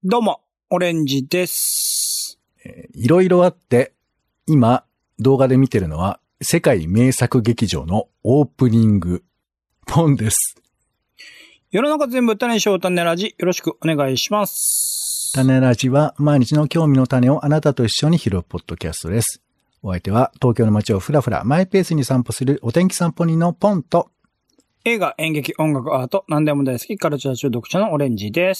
どうも、オレンジです。 いろいろあって、今、動画で見てるのは、世界名作劇場のオープニング、ポンです。 世の中全部種にしよう種ラジ、よろしくお願いします。 種ラジは、毎日の興味の種をあなたと一緒に拾うポッドキャストです。お相手は、東京の街をふらふら、マイペースに散歩するお天気散歩人のポンと、 映画、演劇、音楽、アート、何でも大好き、カルチャー中毒者のオレンジです。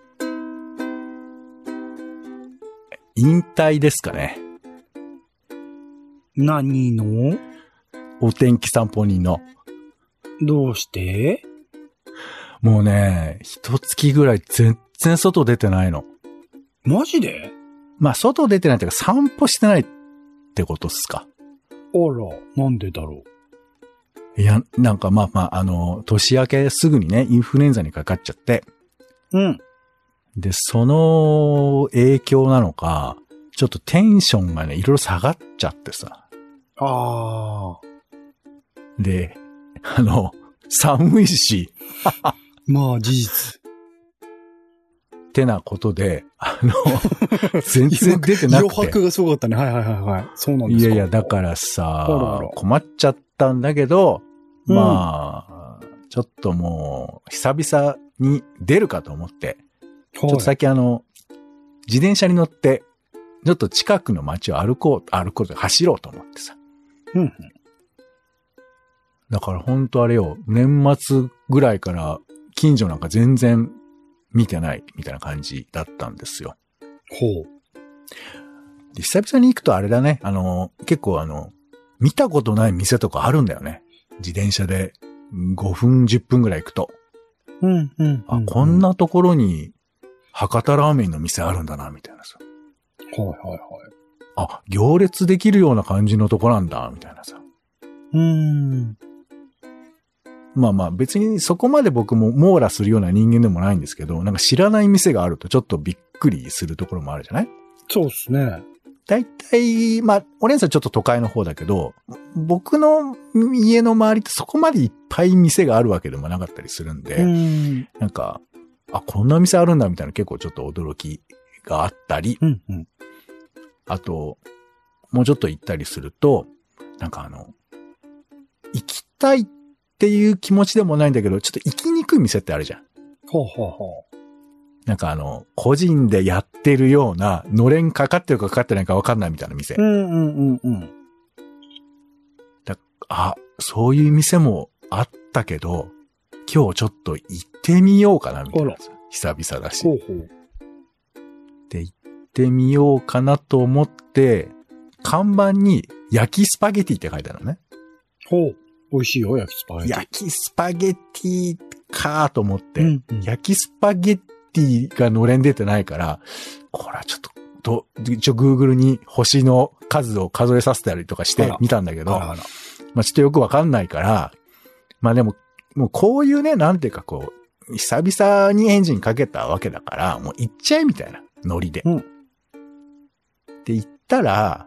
引退ですかね。 何の？ お天気散歩人の。 どうして？ もうね、一月ぐらい全然外出てないの。 マジで？ まあ、外出てないっていうか散歩してないってことっすか。 あら、なんでだろう。いや、なんかまあ、年明けすぐにね、インフルエンザにかかっちゃって。 うん。 で、その影響なのか、ちょっとテンションがね、いろいろ下がっちゃってさ。 ああ。 で、寒いし。 まあ、事実。 ってなことで、全然出てなくて。 余白がすごかったね。はいはいはいはい。そうなんですか。 いやいや、だからさ、困っちゃったんだけど、まあ、ちょっともう、久々に出るかと思って、ちょっとさっき自転車に乗って、ちょっと近くの街を歩こうと走ろうと思ってさ。 うん。 だから本当あれよ、年末ぐらいから近所なんか全然見てないみたいな感じだったんですよ。 ほう。 で、久々に行くとあれだね、結構見たことない店とかあるんだよね。自転車で5分10分ぐらい行くと。 うんうん。 あ、こんなところに博多ラーメンの店あるんだな、みたいなさ。 はいはいはい。 あ、行列できるような感じのとこなんだ、みたいなさ。まあまあ別にそこまで僕も網羅するような人間でもないんですけど、なんか知らない店があるとちょっとびっくりするところもあるじゃない？ そうですね。 だいたい、まあ、オレンさんちょっと都会の方だけど、僕の家の周りってそこまでいっぱい店があるわけでもなかったりするんで、なんか、あ、こんな店あるんだみたいな結構ちょっと驚きがあったり、あと、もうちょっと行ったりすると、なんか行きたいっていう気持ちでもないんだけど、ちょっと行きにくい店ってあるじゃん。 ほうほうほう。 なんか個人でやってるような、のれんかかってるかかってないかわかんないみたいな店。そういう店もあったけど、今日ちょっと行ってみようかなみたいな。久々だし。 ほうほう。 で、行ってみようかなと思って、看板に焼きスパゲティって書いてあるのね。 ほう。美味しいよ、焼きスパゲティ。 焼きスパゲティかと思って、焼きスパゲティがのれん出てないから、これはちょっと、Google に星の数を数えさせたりとかしてみたんだけど、まあちょっとよくわかんないから、まあでも、もうこういうね、なんていうかこう、久々にエンジンかけたわけだから、もう行っちゃえみたいなノリで。で、行ったら、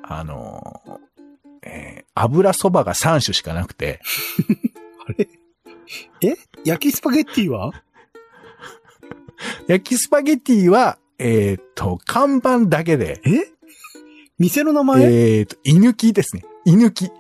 油そばが3種しかなくて。 あれ？焼きスパゲッティは？ 焼きスパゲティは、看板だけで。 店の名前？ 居抜きですね。居抜き。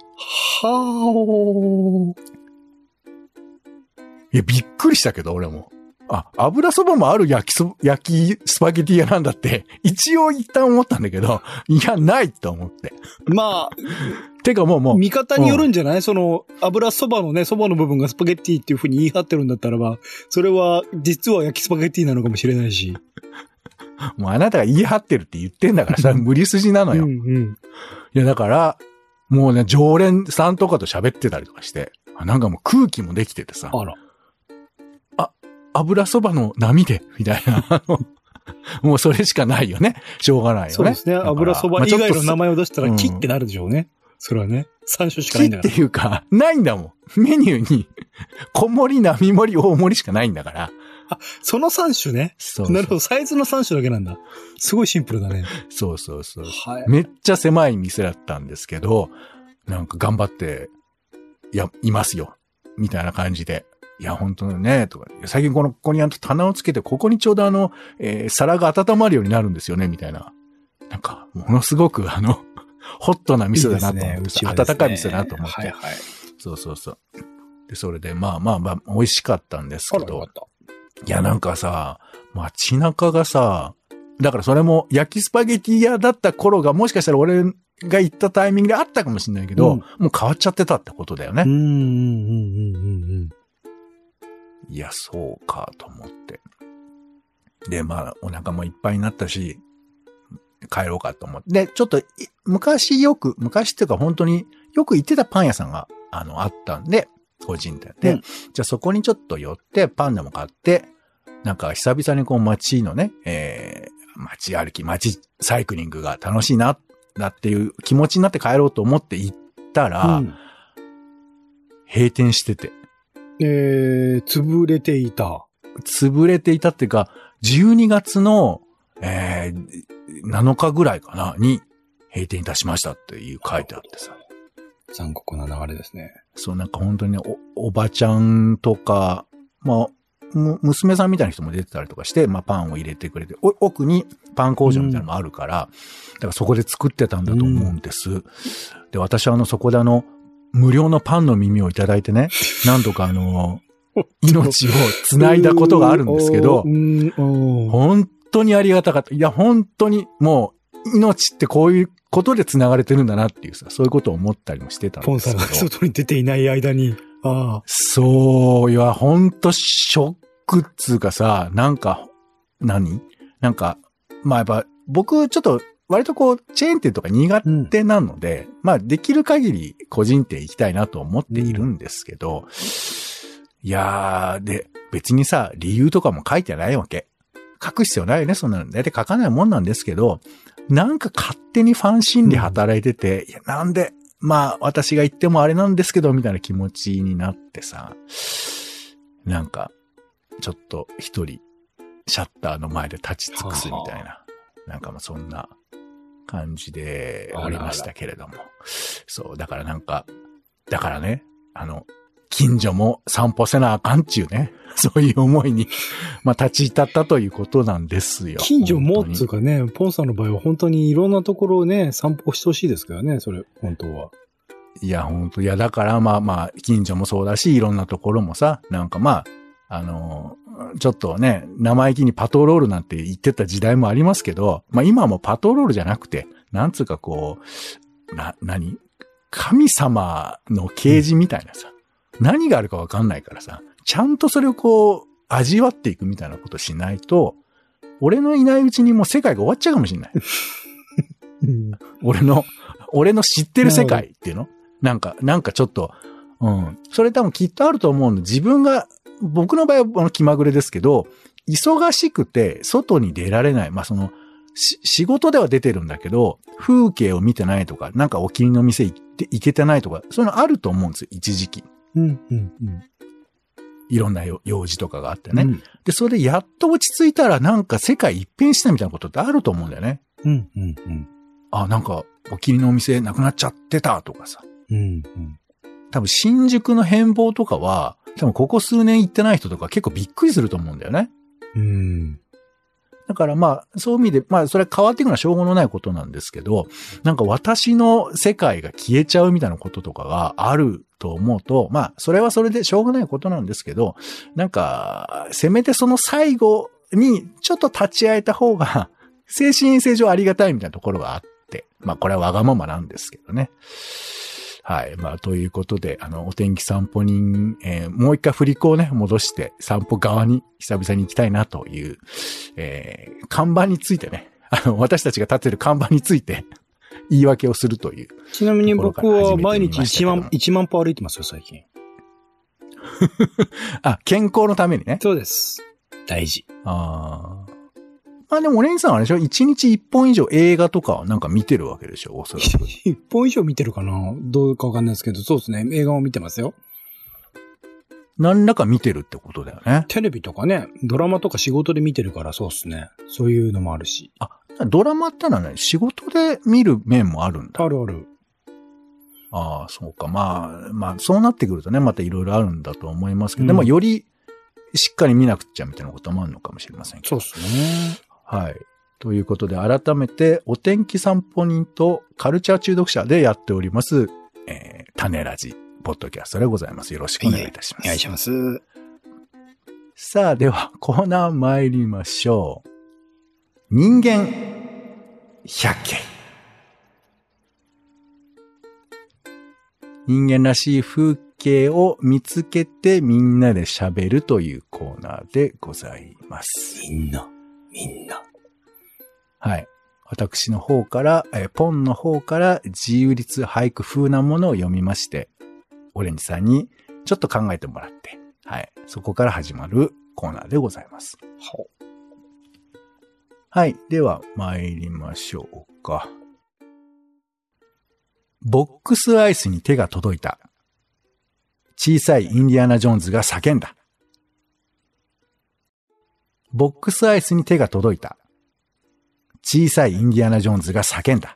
はー。 いや、びっくりしたけど、俺も。あ、油そばもある焼きスパゲティ屋なんだって、一応一旦思ったんだけど、いや、ないと思って。 まあ、 てかもう。 見方によるんじゃない？その、油そばのね、そばの部分がスパゲッティっていう風に言い張ってるんだったらば、それは、実は焼きスパゲッティなのかもしれないし。 もうあなたが言い張ってるって言ってんだからさ、無理筋なのよ。いや、だから、もうね、常連さんとかと喋ってたりとかして、なんかもう空気もできててさ。 あら。 油そばの波で、みたいな。もうそれしかないよね。しょうがないよね。 そうですね。油そば以外の名前を出したら、キってなるでしょうね。それはね。3種しかないんだから。 キっていうか、ないんだもん。メニューに、小盛り、並盛り、大盛りしかないんだから。 あ、その3種ね。 そう。 なるほど。サイズの3種だけなんだ。すごいシンプルだね。 そうそうそう。 はい。 めっちゃ狭い店だったんですけど、なんか頑張って、いますよ。みたいな感じで。 いや、本当にね、とか、最近ここに棚をつけて、ここにちょうど皿が温まるようになるんですよね、みたいな。なんか、ものすごくホットな店だなと思って、いいですね、温かい店だなと思って。はいはい。そうそうそう。で、それで、まあ、美味しかったんですけど。いや、なんかさ、街中がさ、だからそれも焼きスパゲティ屋だった頃がもしかしたら俺が行ったタイミングであったかもしれないけど、もう変わっちゃってたってことだよね。いや、そうかと思って。で、まあ、お腹もいっぱいになったし、帰ろうかと思って。で、ちょっと、昔っていうか本当によく行ってたパン屋さんが、あったんで、個人店で、じゃあそこにちょっと寄って、パンでも買って、なんか久々にこう街のね、街歩き、街サイクリングが楽しいな、だっていう気持ちになって帰ろうと思って行ったら、閉店してて。 潰れていた。 潰れていたっていうか、12月の、7日ぐらいかな、に閉店いたしましたっていう書いてあってさ。 残酷な流れですね。 そう、なんか本当にね、おばちゃんとか、まあ、娘さんみたいな人も出てたりとかして、まあパンを入れてくれて、奥にパン工場みたいなのもあるから、だからそこで作ってたんだと思うんです。で、私はそこで無料のパンの耳をいただいてね、何度か命を繋いだことがあるんですけど、本当にありがたかった。いや、本当にもう、命ってこういうことで繋がれてるんだなっていうさ、そういうことを思ったりもしてたんですけど。 ポンさんが外に出ていない間に。 そう、いや、ほんとショックっつうかさ、なんか、なんか、まあやっぱ、僕ちょっと割とこう、チェーン店とか苦手なので、まあできる限り個人店行きたいなと思っているんですけど、いやー、で、別にさ、理由とかも書いてないわけ。書く必要ないよね、そんなの。だいたい書かないもんなんですけど、なんか勝手にファン心理働いてて、いや、なんで、まあ、私が言ってもあれなんですけど、みたいな気持ちになってさ、なんか、ちょっと一人、シャッターの前で立ち尽くすみたいな、なんかまあそんな感じでおりましたけれども。そう、だからね、近所も散歩せなあかんっちゅうね、そういう思いに、まあ立ち至ったということなんですよ。 近所もっつうかね、ポンさんの場合は本当にいろんなところをね、散歩してほしいですけどね、それ、本当は。 いや、本当いや、だからまあ、近所もそうだし、いろんなところもさ、なんかまあ、ちょっとね、生意気にパトロールなんて言ってた時代もありますけど、まあ今はもうパトロールじゃなくて、なんつうかこう、神様の啓示みたいなさ、何があるかわかんないからさ、ちゃんとそれをこう、味わっていくみたいなことしないと、俺のいないうちにもう世界が終わっちゃうかもしれない。俺の知ってる世界っていうのなんかちょっと、それ多分きっとあると思うの。僕の場合は気まぐれですけど、忙しくて外に出られない。まあ、仕事では出てるんだけど、風景を見てないとか、なんかお気に入りの店行けてないとか、そういうのあると思うんですよ、一時期。いろんな用事とかがあってね。で、それでやっと落ち着いたらなんか世界一変したみたいなことってあると思うんだよね。あ、なんかお気に入りのお店なくなっちゃってたとかさ。多分新宿の変貌とかは、多分ここ数年行ってない人とか結構びっくりすると思うんだよね。だからまあ、そういう意味で、まあそれ変わっていくのはしょうがのないことなんですけど、なんか私の世界が消えちゃうみたいなこととかがあると思うと、まあそれはそれでしょうがないことなんですけど、なんか、せめてその最後にちょっと立ち会えた方が、精神衛生上ありがたいみたいなところがあって、まあこれはわがままなんですけどね。はい。まあ、ということで、お天気散歩人、もう一回振り子をね、戻して、散歩側に久々に行きたいなという、看板についてね、私たちが立てる看板について、言い訳をするという。 ちなみに僕は毎日1万歩歩いてますよ、最近。 あ、健康のためにね。 そうです。大事。 まあでもお姉さんはあれでしょ、1日1本以上映画とかはなんか見てるわけでしょ、おそらく。 1本以上見てるかな、どうかわかんないですけど、そうですね。映画を見てますよ。 何らか見てるってことだよね。 テレビとかね、ドラマとか仕事で見てるからそうですね。そういうのもあるし。 あ、ドラマってのはね、仕事で見る面もあるんだ。 あるある。 ああ、そうか。まあ、そうなってくるとね、またいろいろあるんだと思いますけど、でもよりしっかり見なくちゃみたいなこともあるのかもしれませんけど。 そうですね。 はい。ということで、改めて、お天気散歩人とカルチャー中毒者でやっております、種ラジ、ポッドキャストでございます。よろしくお願いいたします。 お願いします。 さあ、では、コーナー参りましょう。人間百景。人間らしい風景を見つけてみんなで喋るというコーナーでございます。 みんな。 はい。私の方から、ポンの方から自由律俳句風なものを読みまして、オレンジさんにちょっと考えてもらって、はい。そこから始まるコーナーでございます。はい。では、参りましょうか。ボックスアイスに手が届いた。小さいインディアナ・ジョーンズが叫んだ。ボックスアイスに手が届いた。小さいインディアナ・ジョーンズが叫んだ。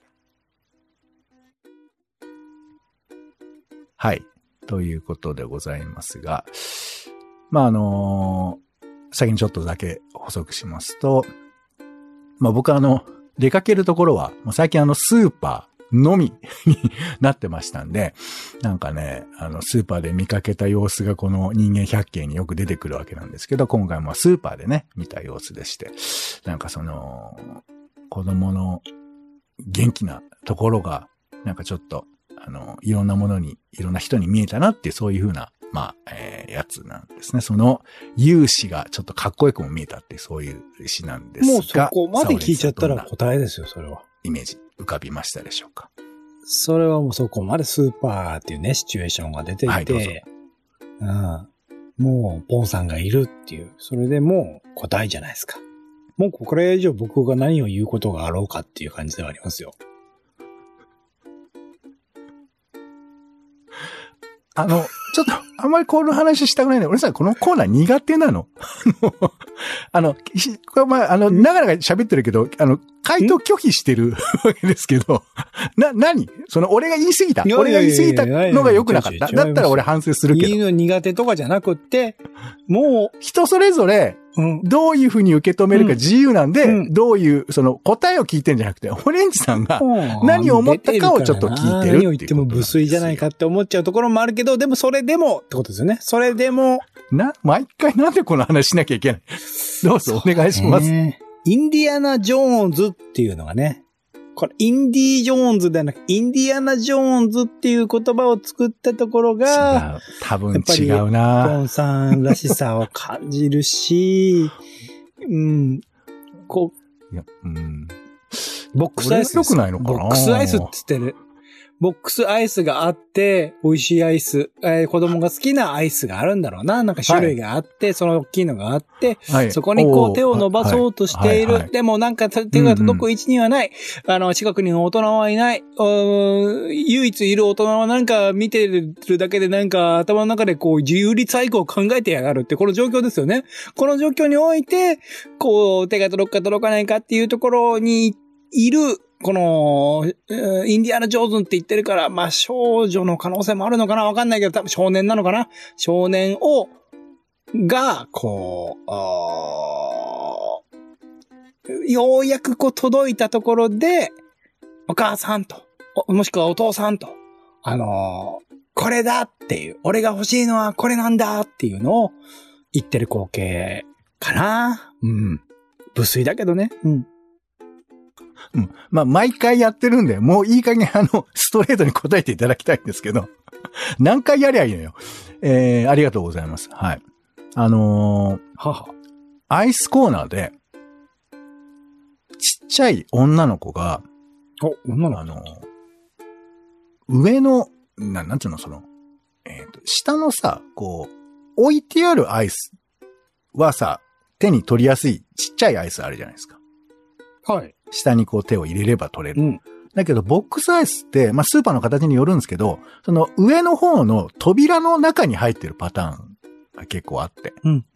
はい。ということでございますが、まあ、先にちょっとだけ補足しますと、まあ僕出かけるところは、もう最近スーパーのみになってましたんで、なんかね、スーパーで見かけた様子がこの人間百景によく出てくるわけなんですけど、今回もスーパーでね、見た様子でして、なんか子供の元気なところが、なんかちょっと、いろんなものに、いろんな人に見えたなっていう、そういう風な、まあ、やつなんですね。その、勇姿がちょっとかっこよくも見えたっていう、そういう詩なんですが。 もうそこまで聞いちゃったら答えですよ、それは。 イメージ浮かびましたでしょうか。 それはもうそこまでスーパーっていうね、シチュエーションが出ていて、はい、どうぞ。もう、ポンさんがいるっていう、それでもう答えじゃないですか。もうこれ以上僕が何を言うことがあろうかっていう感じではありますよ。 ちょっと、あんまりこの話したくないね。俺さ、このコーナー苦手なの。これまあ、長々喋ってるけど、回答拒否してるわけですけど、何俺が言い過ぎた。俺が言い過ぎたのが良くなかった。だったら俺反省するけど。 言うの苦手とかじゃなくって、もう、 人それぞれ、どういうふうに受け止めるか自由なんで、どういう、答えを聞いてんじゃなくて、オレンジさんが何を思ったかをちょっと聞いてる。 何を言っても無粋じゃないかって思っちゃうところもあるけど、でもそれでもってことですよね。それでも。 毎回なんでこの話しなきゃいけない。どうぞお願いします。 インディアナ・ジョーンズっていうのがね、これインディ・ジョーンズではなく、インディアナ・ジョーンズっていう言葉を作ったところが、 多分違うな。 ポンさんらしさを感じるし、ボックスアイス。 良くないのかな？ ボックスアイスって言ってる。ボックスアイスがあって、美味しいアイス、子供が好きなアイスがあるんだろうな。なんか種類があって、その大きいのがあって、そこにこう手を伸ばそうとしている。でもなんか手が届く位置にはない。近くに大人はいない。唯一いる大人はなんか見てるだけでなんか頭の中でこう自由律俳句を考えてやがるってこの状況ですよね。この状況において、こう手が届くか届かないかっていうところにいる、この、インディアナ・ジョーンズって言ってるから、まあ、少女の可能性もあるのかなわかんないけど、多分少年なのかな少年が、こう、ようやくこう届いたところで、お母さんと、もしくはお父さんと、これだっていう、俺が欲しいのはこれなんだっていうのを言ってる光景かな。無粋だけどね。 まあ、毎回やってるんで、もういい加減ストレートに答えていただきたいんですけど、何回やりゃいいのよ。ありがとうございます。はい。アイスコーナーで、ちっちゃい女の子が、上の、なんていうの、下のさ、こう、置いてあるアイスはさ、手に取りやすいちっちゃいアイスあるじゃないですか。 はい。 下にこう手を入れれば取れる。だけど、ボックスアイスって、まあ、スーパーの形によるんですけど、その上の方の扉の中に入ってるパターンが結構あって。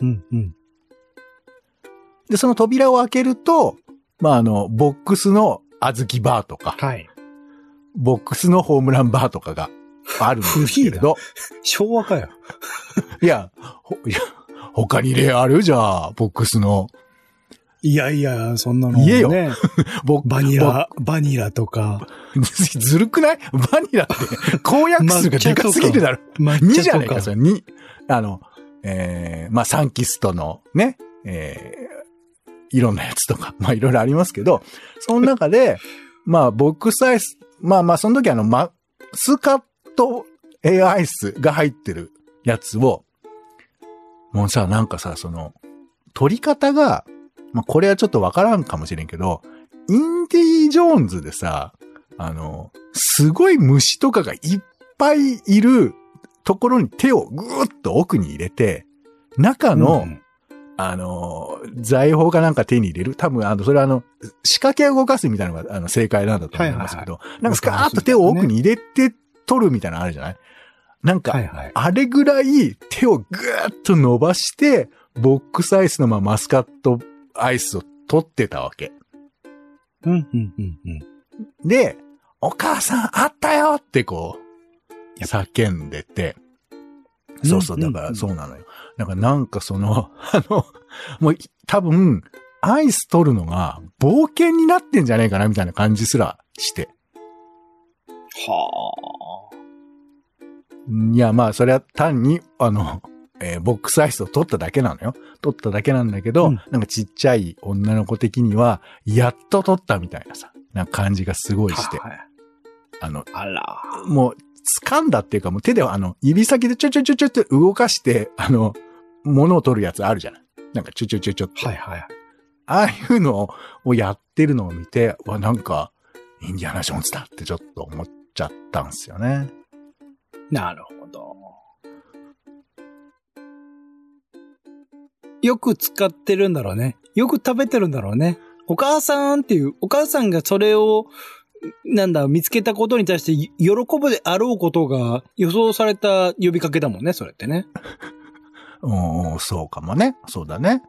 で、その扉を開けると、まあ、ボックスの小豆バーとか、ボックスのホームランバーとかがあるんですけれど。 昭和かよ。 いや、他に例あるじゃあ、ボックスの。 いやいや、そんなの、ね。 言えよ。 バニラとか。 ずるくない？バニラって公約数がでかすぎるだろ。2じゃねえか、それ2。まあ、サンキストのね、いろんなやつとか、まあ、いろいろありますけど、その中で、まあ、ボックスアイス、まあ、その時マスカットアイスが入ってるやつを、もうさ、なんかさ、取り方が、まあ、これはちょっとわからんかもしれんけど、インディ・ジョーンズでさ、すごい虫とかがいっぱいいるところに手をぐーっと奥に入れて、中の、財宝かなんか手に入れる。多分、それは仕掛けを動かすみたいなのが、正解なんだと思いますけど、なんかスカーッと手を奥に入れて取るみたいなのあるじゃない？なんか、あれぐらい手をぐーっと伸ばして、ボックスアイスのマスカットアイスを取ってたわけ。で、お母さんあったよってこう、叫んでて。そうそう、だからそうなのよ。なんかもう多分、アイス取るのが冒険になってんじゃねえかなみたいな感じすらして。 はあ。 いや、まあ、それは単に、ボックスアイスを取っただけなのよ。取っただけなんだけど、なんかちっちゃい女の子的には、やっと取ったみたいなさ、なんか感じがすごいして。 あら。 もう、掴んだっていうか、もう手で指先でちょって動かして、物を取るやつあるじゃない。なんかちょって。 はいはい。 ああいうのをやってるのを見て、なんか、インディアナ・ジョーンズだってちょっと思っちゃったんですよね。 なるほど。よく使ってるんだろうね。よく食べてるんだろうね。お母さんっていう、お母さんがそれを、見つけたことに対して喜ぶであろうことが予想された呼びかけだもんね、それってね。 そうかもね。そうだね。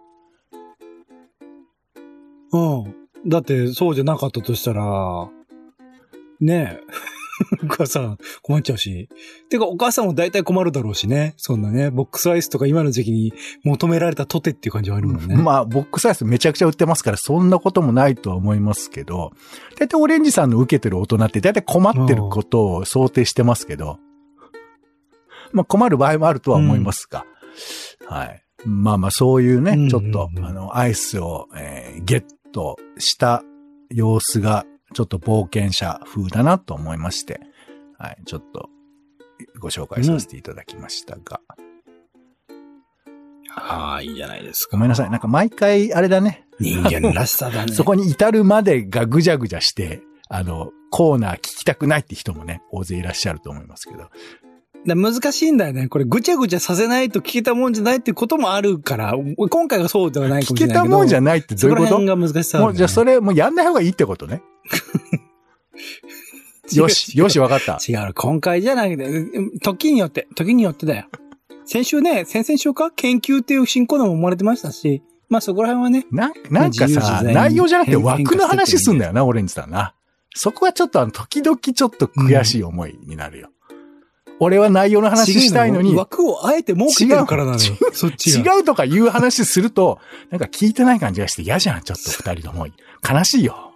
だって、そうじゃなかったとしたら、ねえ。お母さん困っちゃうし。てか、お母さんも大体困るだろうしね。そんなね、ボックスアイスとか今の時期に求められたとてっていう感じはあるもんね。 まあ、ボックスアイスめちゃくちゃ売ってますから、そんなこともないとは思いますけど、大体オレンジさんの受けてる大人って大体困ってることを想定してますけど、まあ困る場合もあるとは思いますが、はい。まあ、そういうね、ちょっと、アイスを、ゲットした様子が、ちょっと冒険者風だなと思いまして、はい、ちょっとご紹介させていただきましたが。 いいじゃないですか。 ごめんなさい。なんか毎回あれだね。 人間らしさだね。 そこに至るまでがぐじゃぐじゃして、コーナー聞きたくないって人もね、大勢いらっしゃると思いますけど。 難しいんだよね。これぐちゃぐちゃさせないと聞けたもんじゃないっていうこともあるから、今回がそうではないかもしれないけど。聞けたもんじゃないってどういうこと？そこら辺が難しさ、 もうじゃあそれもうやんない方がいいってことね。よし、わかった。 違う、今回じゃなくて、時によってだよ。先々週か研究っていう新コーナーも生まれてましたし、まあそこら辺はね。 なんかさ、内容じゃなくて枠の話すんだよな、オレンジさんな。そこはちょっと時々ちょっと悔しい思いになるよ。俺は内容の話したいのに。 枠をあえて設けてるからなのよ。そっち違うとかいう話すると、なんか聞いてない感じがして嫌じゃん、ちょっと二人とも。悲しいよ。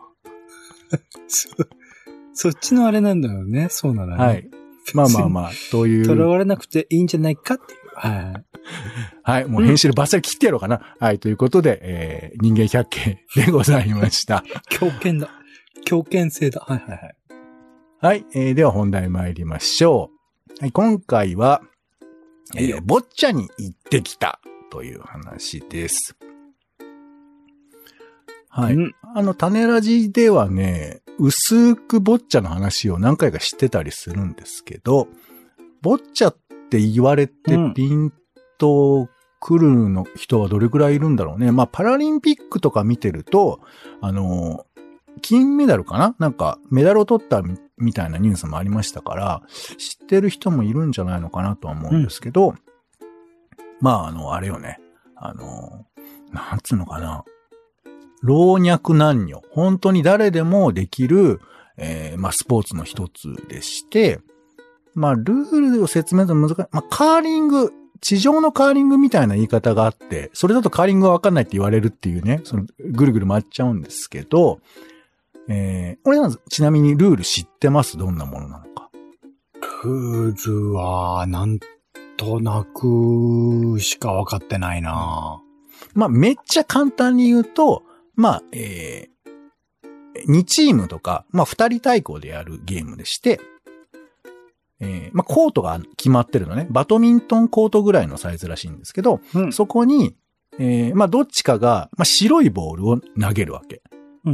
そっちのあれなんだよね。そうなのね。 はい。まあ、という。 囚われなくていいんじゃないかっていう。はい。 はい。もう編集でバッサリ切ってやろうかな。はい。ということで、人間百景でございました。 狂犬だ。狂犬性だ。はい。 はい。では本題参りましょう。はい、今回は、ボッチャに行ってきたという話です。はい。種ラジではね、薄くボッチャの話を何回かしてたりするんですけど、ボッチャって言われてピンと来るの人はどれくらいいるんだろうね。まあ、パラリンピックとか見てると、金メダルかな？なんか、メダルを取ったみたいなニュースもありましたから、知ってる人もいるんじゃないのかなとは思うんですけど、まあ、あれよね。なんつうのかな。老若男女。本当に誰でもできる、まあ、スポーツの一つでして、 まあ、ルールを説明するの難しい。まあ、カーリング、地上のカーリングみたいな言い方があって、それだとカーリングはわかんないって言われるっていうね、その、ぐるぐる回っちゃうんですけど、俺なんちなみにルール知ってます？どんなものなのか。 ルールは、なんとなくしか分かってないな。 まあ、めっちゃ簡単に言うと、まあ、2チームとか、まあ、2人対抗でやるゲームでして、まあ、コートが決まってるのね。バドミントンコートぐらいのサイズらしいんですけど、うん、そこに、まあ、どっちかが、まあ、白いボールを投げるわけ。うん、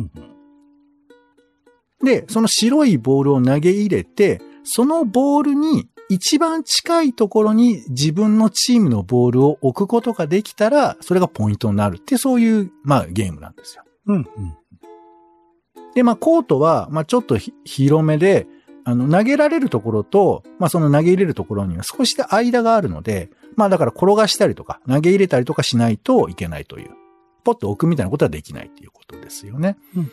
で、その白いボールを投げ入れて、そのボールに一番近いところに自分のチームのボールを置くことができたら、それがポイントになるって、そういう、まあ、ゲームなんですよ。うんうん、で、まあ、コートは、まあ、ちょっと広めで、投げられるところと、まあ、その投げ入れるところには少しで間があるので、まあ、だから転がしたりとか、投げ入れたりとかしないといけないという、ポッと置くみたいなことはできないっていうことですよね。うん、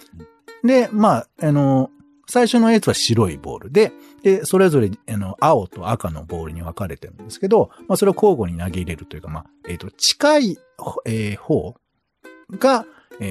で、まあ、最初のやつは白いボールで、それぞれ、青と赤のボールに分かれてるんですけど、まあ、それを交互に投げ入れるというか、まあ、近い、方が、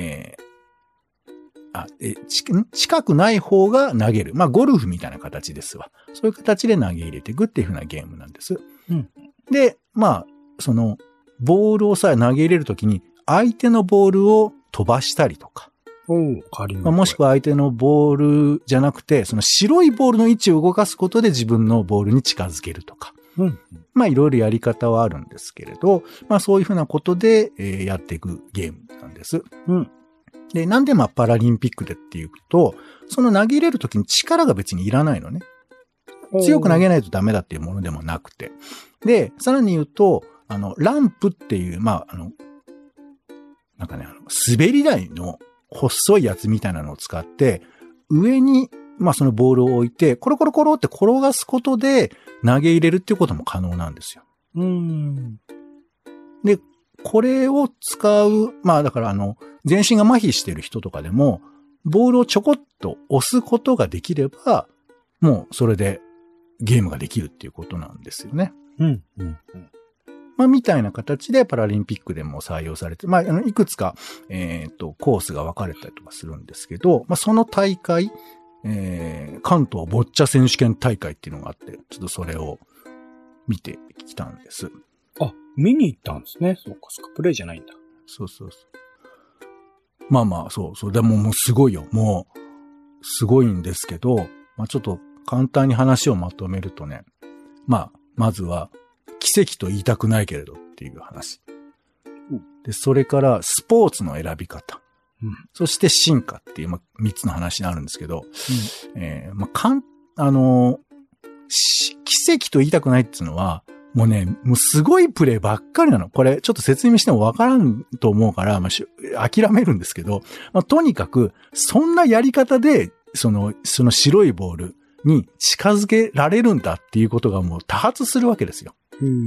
近くない方が投げる。まあ、ゴルフみたいな形ですわ。そういう形で投げ入れていくっていう風なゲームなんです。うん、で、まあ、その、ボールをさ、投げ入れるときに、相手のボールを飛ばしたりとか。まあ、もしくは相手のボールじゃなくて、その白いボールの位置を動かすことで自分のボールに近づけるとか。うん、まあ、いろいろやり方はあるんですけれど、まあ、そういう風なことで、やっていくゲームなんです。うん、で、なんでまあパラリンピックでっていうと、その投げ入れるときに力が別にいらないのね。強く投げないとダメだっていうものでもなくて。で、さらに言うと、ランプっていう、まあ、なんかね、滑り台の細いやつみたいなのを使って、上に、まあそのボールを置いて、コロコロコロって転がすことで投げ入れるっていうことも可能なんですよ。で、これを使う、まあだから全身が麻痺してる人とかでも、ボールをちょこっと押すことができれば、もうそれでゲームができるっていうことなんですよね。うんうんうん、まあみたいな形でパラリンピックでも採用されて、まあいくつか、コースが分かれたりとかするんですけど、まあその大会、関東ボッチャ選手権大会っていうのがあって、ちょっとそれを見てきたんです。 あ、見に行ったんですね。そうかそうか、プレイじゃないんだ。 そうそうそう。まあまあ、そうそう。でももうすごいよ。もう、すごいんですけど、まあちょっと簡単に話をまとめるとね。まあ、まずは、奇跡と言いたくないけれどっていう話。で、それからスポーツの選び方。うん、そして進化っていう、まあ、3つの話になるんですけど、まあ、奇跡と言いたくないっていうのは、もうね、もうすごいプレイばっかりなの。これ、ちょっと説明してもわからんと思うから、まあ、諦めるんですけど、まあ、とにかく、そんなやり方で、その白いボールに近づけられるんだっていうことがもう多発するわけですよ。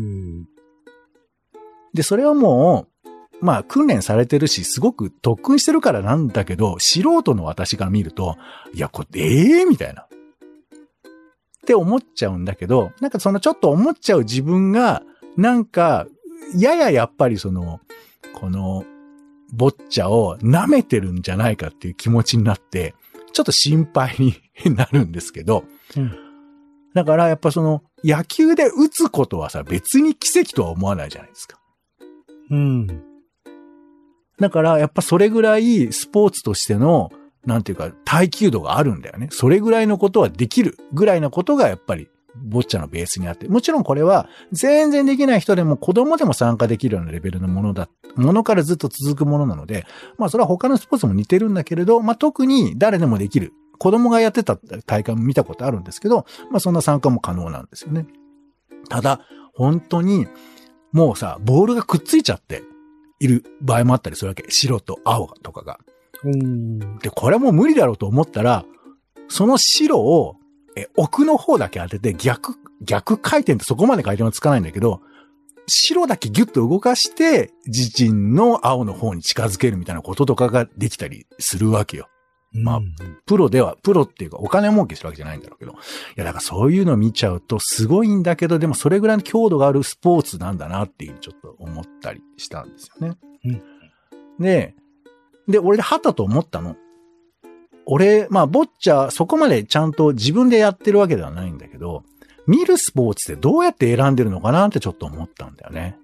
で、それはもう、まあ、訓練されてるし、すごく特訓してるからなんだけど、素人の私が見ると、いや、これ、みたいな。って思っちゃうんだけど、なんかそのちょっと思っちゃう自分が、なんか、やややっぱりこの、ボッチャを舐めてるんじゃないかっていう気持ちになって、ちょっと心配になるんですけど、うん、だからやっぱ野球で打つことはさ、別に奇跡とは思わないじゃないですか。うん。だからやっぱそれぐらいスポーツとしての、なんていうか、耐久度があるんだよね。それぐらいのことはできるぐらいなことがやっぱり、ボッチャのベースにあって。もちろんこれは、全然できない人でも子供でも参加できるようなレベルのものからずっと続くものなので、まあそれは他のスポーツも似てるんだけれど、まあ特に誰でもできる。子供がやってた大会も見たことあるんですけど、まあそんな参加も可能なんですよね。ただ、本当に、もうさ、ボールがくっついちゃっている場合もあったりするわけ。白と青とかが。で、これも無理だろうと思ったら、その白を奥の方だけ当てて逆回転ってそこまで回転はつかないんだけど、白だけギュッと動かして、自陣の青の方に近づけるみたいなこととかができたりするわけよ。 まあ、プロっていうかお金儲けしてるわけじゃないんだろうけど。いや、だからそういうのを見ちゃうとすごいんだけど、でもそれぐらいの強度があるスポーツなんだなっていうちょっと思ったりしたんですよね。で、俺ではたと思ったの。俺、まあ、ボッチャ、そこまでちゃんと自分でやってるわけではないんだけど、見るスポーツってどうやって選んでるのかなってちょっと思ったんだよね。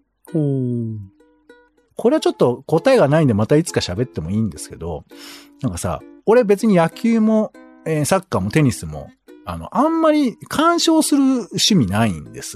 これはちょっと答えがないんでまたいつか喋ってもいいんですけど、なんかさ、俺別に野球も、サッカーもテニスも、あんまり干渉する趣味ないんです。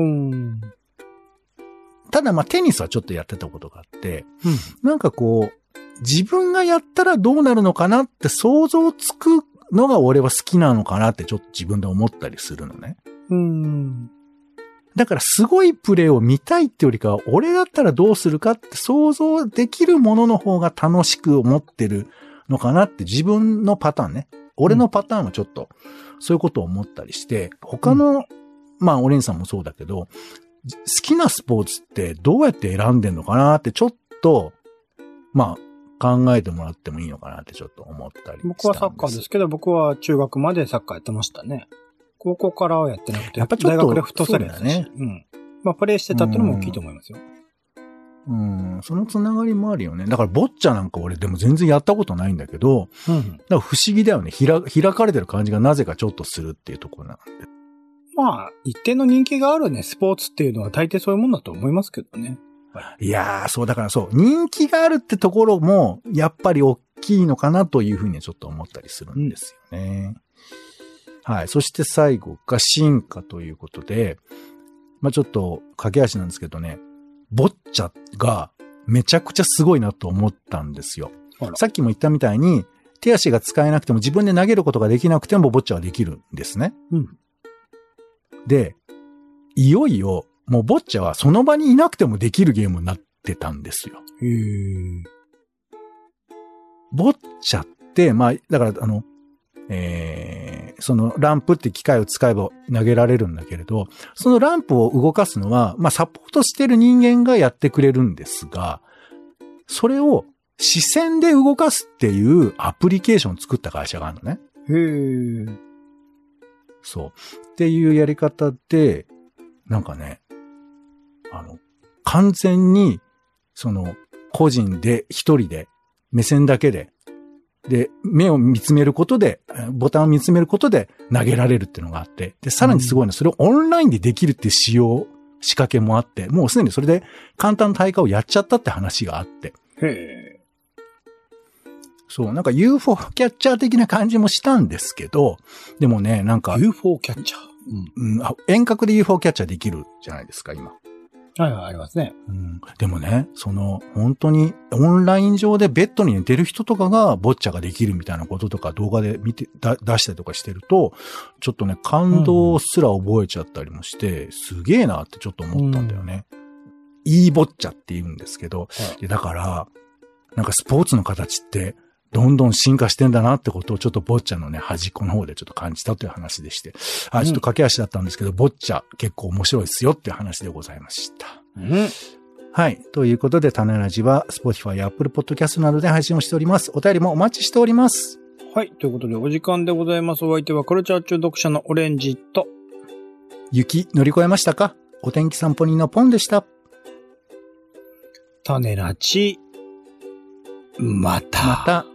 ただまあテニスはちょっとやってたことがあって、なんかこう、自分がやったらどうなるのかなって想像つくのが俺は好きなのかなってちょっと自分で思ったりするのね。だからすごいプレーを見たいってよりかは、俺だったらどうするかって想像できるものの方が楽しく思ってるのかなって自分のパターンね。俺のパターンはちょっとそういうことを思ったりして、他の、まあオレンさんもそうだけど、好きなスポーツってどうやって選んでんのかなってちょっと、まあ考えてもらってもいいのかなってちょっと思ったりしたんです。 僕はサッカーですけど、僕は中学までサッカーやってましたね。高校からはやってなくて、 やっぱちょっと大学でフットサルやったし、ね。まあプレイしてたってのも大きいと思いますよ。 そのつながりもあるよね。だからボッチャなんか俺でも全然やったことないんだけど、だから不思議だよね。開かれてる感じがなぜかちょっとするっていうところなんで。 まあ、一定の人気があるね、スポーツっていうのは大抵そういうもんだと思いますけどね。 いやー、そうだからそう、人気があるってところも、やっぱり大きいのかなというふうにちょっと思ったりするんですよね。はい。そして最後が進化ということで、まあちょっと駆け足なんですけどね、ボッチャがめちゃくちゃすごいなと思ったんですよ。さっきも言ったみたいに、手足が使えなくても自分で投げることができなくてもボッチャはできるんですね。で、いよいよ、もうボッチャはその場にいなくてもできるゲームになってたんですよ。ボッチャって、まあ、だからそのランプって機械を使えば投げられるんだけれど、そのランプを動かすのは、まあサポートしてる人間がやってくれるんですが、それを視線で動かすっていうアプリケーションを作った会社があるのね。そう。っていうやり方で、なんかね、完全に、個人で一人で、目線だけで、目を見つめることで、ボタンを見つめることで投げられるっていうのがあって、で、さらにすごいのは、それをオンラインでできるっていう仕掛けもあって、もうすでにそれで簡単な大会をやっちゃったって話があって。そう、なんか UFO キャッチャー的な感じもしたんですけど、でもね、なんか。 UFO キャッチャー、遠隔で UFO キャッチャーできるじゃないですか、今。 はい、ありますね。 でもね、本当にオンライン上でベッドに寝てる人とかがボッチャができるみたいなこととか動画で出したりとかしてると、ちょっとね、感動すら覚えちゃったりもして、すげえなってちょっと思ったんだよね。いいボッチャって言うんですけど、だから、なんかスポーツの形って、どんどん進化してんだなってことをちょっとボッチャのね、端っこの方でちょっと感じたという話でして。ちょっと駆け足だったんですけど、ボッチャ結構面白いですよっていう話でございました。はい。ということで、種ラジは Spotify や Apple Podcast などで配信をしております。お便りもお待ちしております。 はい。ということで、お時間でございます。お相手はカルチャー中毒者のオレンジと、 雪乗り越えましたか？お天気散歩人のポンでした。 種ラジ、また。